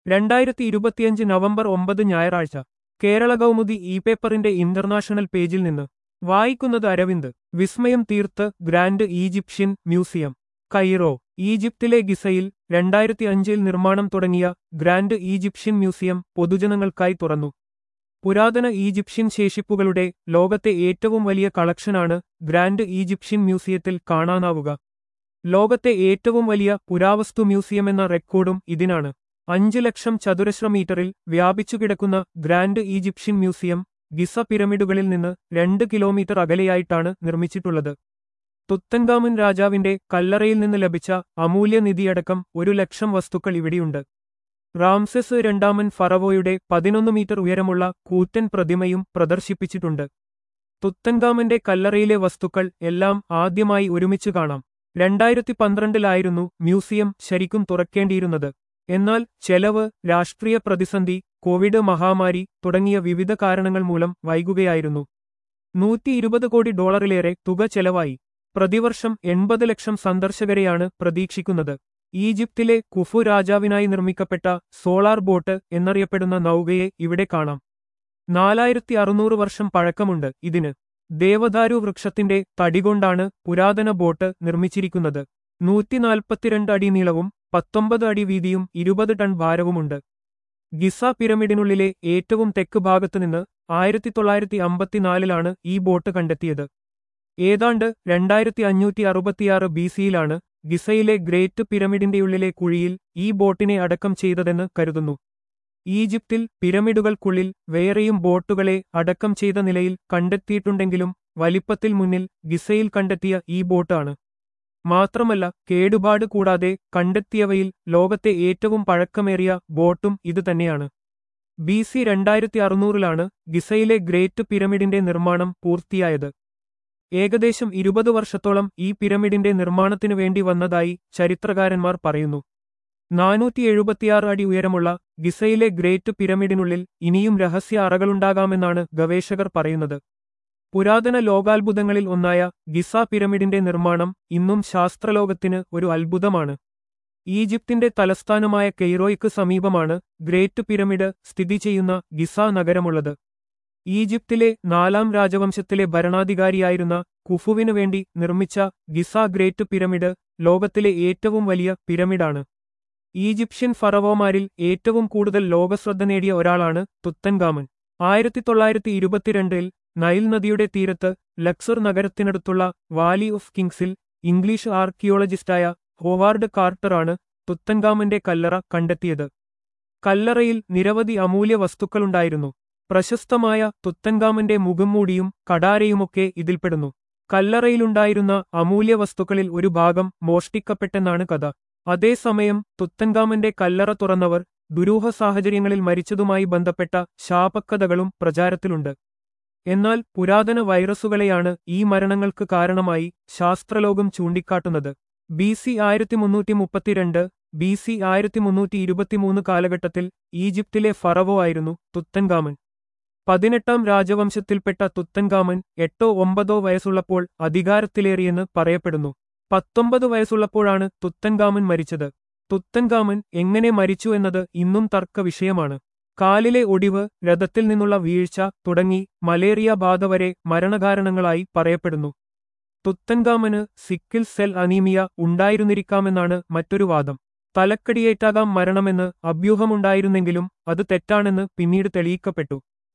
2025 നവംബർ 9 ഞായറാഴ്ച കേരള കൗമുദി ഇ പേപ്പറിന്റെ ഇന്റർനാഷണൽ പേജിൽ നിന്ന് വായിക്കുന്നത് അരവിന്ദ്. വിസ്മയം തീർത്ത് ഗ്രാൻഡ് ഈജിപ്ഷ്യൻ മ്യൂസിയം. കൈറോ. ഈജിപ്തിലെ ഗിസയിൽ 2005 നിർമ്മാണം തുടങ്ങിയ ഗ്രാൻഡ് ഈജിപ്ഷ്യൻ മ്യൂസിയം പൊതുജനങ്ങൾക്കായി തുറന്നു. പുരാതന ഈജിപ്ഷ്യൻ ശേഷിപ്പുകളുടെ ലോകത്തെ ഏറ്റവും വലിയ കളക്ഷനാണ് ഗ്രാൻഡ് ഈജിപ്ഷ്യൻ മ്യൂസിയത്തിൽ കാണാനാവുക. ലോകത്തെ ഏറ്റവും വലിയ പുരാവസ്തു മ്യൂസിയമെന്ന റെക്കോർഡും ഇതിനാണ്. 5 ലക്ഷം ചതുരശ്ര മീറ്ററിൽ വ്യാപിച്ചുകിടക്കുന്ന ഗ്രാൻഡ് ഈജിപ്ഷ്യൻ മ്യൂസിയം ഗിസ പിരമിഡുകളിൽ നിന്ന് 2 കിലോമീറ്റർ അകലെയായിട്ടാണ് നിർമ്മിച്ചിട്ടുള്ളത്. തുത്തൻഖാമുൻ രാജാവിന്റെ കല്ലറയിൽ നിന്ന് ലഭിച്ച അമൂല്യനിധിയടക്കം 1 ലക്ഷം വസ്തുക്കൾ ഇവിടെയുണ്ട്. റാംസെസ് രണ്ടാമൻ ഫറവോയുടെ 11 മീറ്റർ ഉയരമുള്ള കൂറ്റൻ പ്രതിമയും പ്രദർശിപ്പിച്ചിട്ടുണ്ട്. തുത്തൻഖാമന്റെ കല്ലറയിലെ വസ്തുക്കൾ എല്ലാം ആദ്യമായി ഒരുമിച്ച് കാണാം. 2012 മ്യൂസിയം ശരിക്കും തുറക്കേണ്ടിയിരുന്നത്. എന്നാൽ ചെലവ്, രാഷ്ട്രീയ പ്രതിസന്ധി, കോവിഡ് മഹാമാരി തുടങ്ങിയ വിവിധ കാരണങ്ങൾ മൂലം വൈകുകയായിരുന്നു. $120 കോടി തുക ചെലവായി. പ്രതിവർഷം 80 ലക്ഷം സന്ദർശകരെയാണ് പ്രതീക്ഷിക്കുന്നത്. ഈജിപ്തിലെ കുഫു രാജാവിനായി നിർമ്മിക്കപ്പെട്ട സോളാർ ബോട്ട് എന്നറിയപ്പെടുന്ന നൗകയെ ഇവിടെ കാണാം. 4600 വർഷം പഴക്കമുണ്ട് ഇതിന്. ദേവദാരു വൃക്ഷത്തിന്റെ തടികൊണ്ടാണ് പുരാതന ബോട്ട് നിർമ്മിച്ചിരിക്കുന്നത്. 142 അടി നീളവും 19 അടി വീതിയും 20 ടൺ ഭാരവുമുണ്ട്. ഗിസ പിരമിഡിനുള്ളിലെ ഏറ്റവും തെക്ക് ഭാഗത്തുനിന്ന് 1954 ഈ ബോട്ട് കണ്ടെത്തിയത്. ഏതാണ്ട് 2566 BC-യിലാണ് ഗിസയിലെ ഗ്രേറ്റ് പിരമിഡിന്റെയുള്ളിലെ കുഴിയിൽ ഈ ബോട്ടിനെ അടക്കം ചെയ്തതെന്ന് കരുതുന്നു. ഈജിപ്തിൽ പിരമിഡുകൾക്കുള്ളിൽ വേറെയും ബോട്ടുകളെ അടക്കം ചെയ്ത നിലയിൽ കണ്ടെത്തിയിട്ടുണ്ടെങ്കിലും വലിപ്പത്തിൽ മുന്നിൽ ഗിസയിൽ കണ്ടെത്തിയ ഈ ബോട്ടാണ്. മാത്രമല്ല, കേടുപാട് കൂടാതെ കണ്ടെത്തിയവയിൽ ലോകത്തെ ഏറ്റവും പഴക്കമേറിയ ബോട്ടും ഇതുതന്നെയാണ്. BC 2600 ഗിസയിലെ ഗ്രേറ്റ് പിരമിഡിന്റെ നിർമ്മാണം പൂർത്തിയായത്. ഏകദേശം 20 വർഷത്തോളം ഈ പിരമിഡിന്റെ നിർമ്മാണത്തിനു വേണ്ടി വന്നതായി ചരിത്രകാരന്മാർ പറയുന്നു. 476 അടി ഉയരമുള്ള ഗിസയിലെ ഗ്രേറ്റ് പിരമിഡിനുള്ളിൽ ഇനിയും രഹസ്യ അറകളുണ്ടാകാമെന്നാണ് ഗവേഷകർ പറയുന്നത്. പുരാതന ലോകാത്ഭുതങ്ങളിൽ ഒന്നായ ഗിസ പിരമിഡിന്റെ നിർമ്മാണം ഇന്നും ശാസ്ത്രലോകത്തിന് ഒരു അത്ഭുതമാണ്. ഈജിപ്തിന്റെ തലസ്ഥാനമായ കെയ്റോയ്ക്ക് സമീപമാണ് ഗ്രേറ്റ് പിരമിഡ് സ്ഥിതി ചെയ്യുന്ന ഗിസ നഗരമുള്ളത്. ഈജിപ്തിലെ 4ാം രാജവംശത്തിലെ ഭരണാധികാരിയായിരുന്ന കുഫുവിനു വേണ്ടി നിർമ്മിച്ച ഗിസ ഗ്രേറ്റ് പിരമിഡ് ലോകത്തിലെ ഏറ്റവും വലിയ പിരമിഡാണ്. ഈജിപ്ഷ്യൻ ഫറവോമാരിൽ ഏറ്റവും കൂടുതൽ ലോകശ്രദ്ധ നേടിയ ഒരാളാണ് തുത്തൻഖാമുൻ. 1922 നൈൽ നദിയുടെ തീരത്ത് ലക്സർ നഗരത്തിനടുത്തുള്ള വാലി ഓഫ് കിങ്സിൽ ഇംഗ്ലീഷ് ആർക്കിയോളജിസ്റ്റായ ഹോവാർഡ് കാർട്ടറാണ് തുത്തൻഖാമുന്റെ കല്ലറ കണ്ടെത്തിയത്. കല്ലറയിൽ നിരവധി അമൂല്യ വസ്തുക്കളുണ്ടായിരുന്നു. പ്രശസ്തമായ തുത്തൻഖാമുന്റെ മുഖംമൂടിയും കടാരയുമൊക്കെ ഇതിൽപ്പെടുന്നു. കല്ലറയിലുണ്ടായിരുന്ന അമൂല്യ വസ്തുക്കളിൽ ഒരു ഭാഗം മോഷ്ടിക്കപ്പെട്ടെന്നാണ് കഥ. അതേസമയം തുത്തൻഖാമുന്റെ കല്ലറ തുറന്നവർ ദുരൂഹ സാഹചര്യങ്ങളിൽ മരിച്ചതുമായി ബന്ധപ്പെട്ട ശാപക്കഥകളും പ്രചാരത്തിലുണ്ട്. എന്നാൽ പുരാതന വൈറസുകളെയാണ് ഈ മരണങ്ങൾക്ക് കാരണമായി ശാസ്ത്രലോകം ചൂണ്ടിക്കാട്ടുന്നത്. BC 1332, BC 1323 കാലഘട്ടത്തിൽ ഈജിപ്തിലെ ഫറവോ ആയിരുന്നു തുത്തൻഖാമുൻ. 18ാം രാജവംശത്തിൽപ്പെട്ട തുത്തൻഖാമുൻ 8-9 വയസ്സുള്ളപ്പോൾ അധികാരത്തിലേറിയെന്ന് പറയപ്പെടുന്നു. 19 വയസ്സുള്ളപ്പോഴാണ് തുത്തൻഖാമുൻ മരിച്ചത്. തുത്തൻഖാമുൻ എങ്ങനെ മരിച്ചു എന്നത് ഇന്നും തർക്ക വിഷയമാണ്. കാലിലെ ഒടിവ്, രഥത്തിൽ നിന്നുള്ള വീഴ്ച തുടങ്ങി മലേറിയ ബാധ വരെ മരണകാരണങ്ങളായി പറയപ്പെടുന്നു. തുത്തൻഖാമുന് സിക്കിൾ സെൽ അനീമിയ ഉണ്ടായിരുന്നിരിക്കാമെന്നാണ് മറ്റൊരു വാദം. തലക്കടിയേറ്റാകാം മരണമെന്ന് അഭ്യൂഹമുണ്ടായിരുന്നെങ്കിലും അത് തെറ്റാണെന്ന് പിന്നീട് തെളിയിക്കപ്പെട്ടു.